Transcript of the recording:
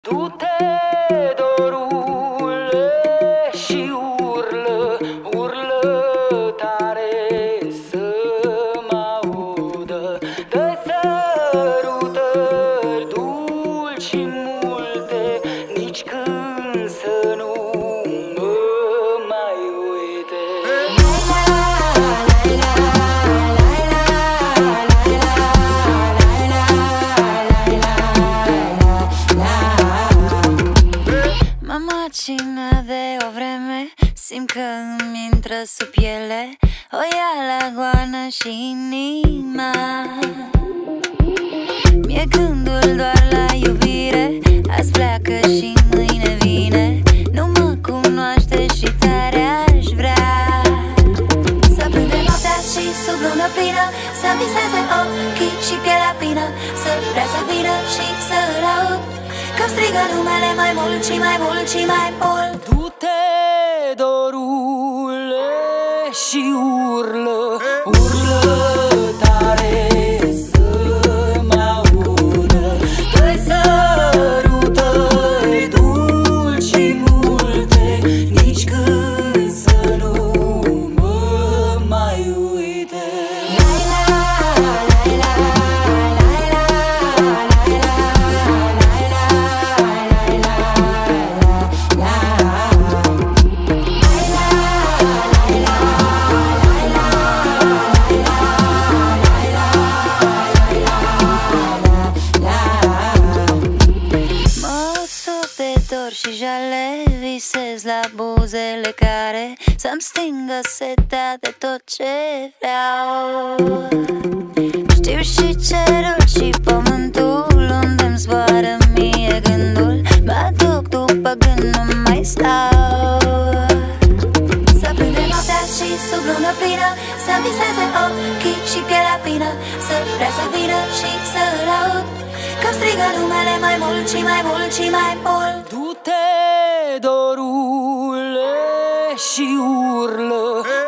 Du-te, dorule, și urlă, urlă tare să mă audă. Dă sărutări dulci multe, nici când să nu mă mai uite. Mă macină de o vreme, simt că îmi intră sub piele, o ia la goană și inima. Mi-e gândul doar la iubire, azi pleacă și mâine vine. Nu mă cunoaște și tare aș vrea să prinde noaptea și sub lună plină, să viseze ochii și pielea fină, să vrea să vină și să-l aud că-mi strigă numele mai mult și mai mult și mai mult. Du-te, dorule, și urlă, urlă tare să mă audă. Dă-i sărutări dulci multe, nici când să nu mă mai uite. Și jale, visez la buzele care să-mi stingă setea de tot ce vreau. Știu și cerul și pământul, unde-mi zboară mie gândul, mă duc după gând, nu mai stau. Să prinde noaptea și sub lună plină, să viseze ochii și pielea fină, să vrea să vină și să-l aud că-mi strigă numele mai mult și mai mult și mai mult. Du-te, dorule, și urlă,